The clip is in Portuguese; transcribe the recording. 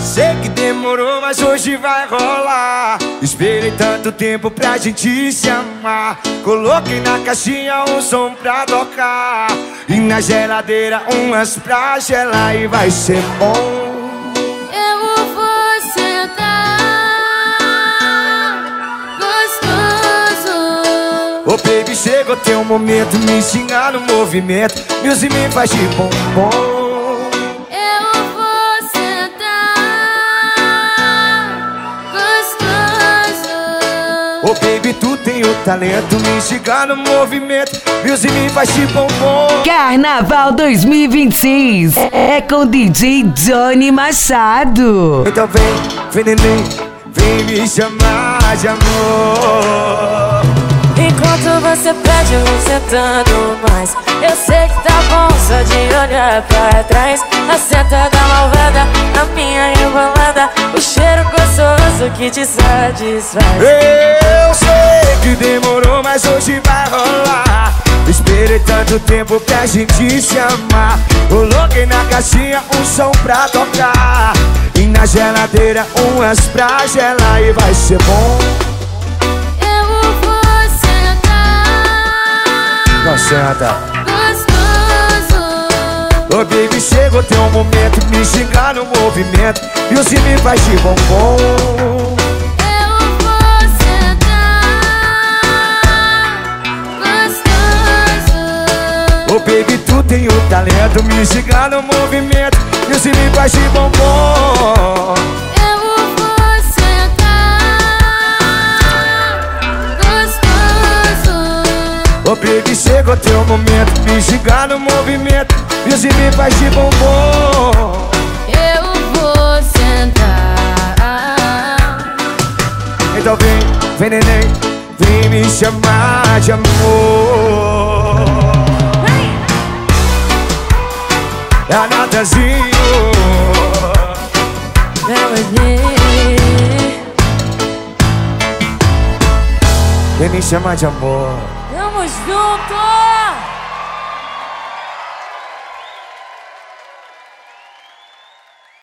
Sei que demorou, mas hoje vai rolar. Esperei tanto tempo pra gente se amar. Coloquei na caixinha um som pra tocar e na geladeira umas pra gelar. E vai ser bom. Eu vou sentar gostoso. Ô baby, chegou teu momento, me ensinar no movimento. Music me faz de bombom. Ô baby, tu tem o talento, me instigar no movimento. Music me faz de bombom. Carnaval 2026 é com DJ Johnny Machado. Então vem neném, vem me chamar de amor. Enquanto você pede, eu vou sentando mais. Eu sei que tá bom só de olhar pra trás. A senta da malvada, a minha rebolada, o cheiro gostoso que te satisfaz. Eu sei que demorou, mas hoje vai rolar. Esperei tanto tempo pra gente se amar. Coloquei na caixinha um som pra tocar e na geladeira umas pra gelar. E vai ser bom. Eu vou sentar Senta. gostoso. Ô baby, chegou teu momento, me xingar no movimento. E o se me faz de bombom. Eu vou sentar gostoso. Ô baby, tu tem o talento, me xingar no movimento. E o se me faz de bombom. Eu vou sentar gostoso. Ô baby, chegou teu momento, me xingar no movimento. E o se me faz de bombom. Eu vou sentar. Então vem neném, vem me chamar de amor. É a Natazinho. Vem me chamar de amor. Vamos juntos!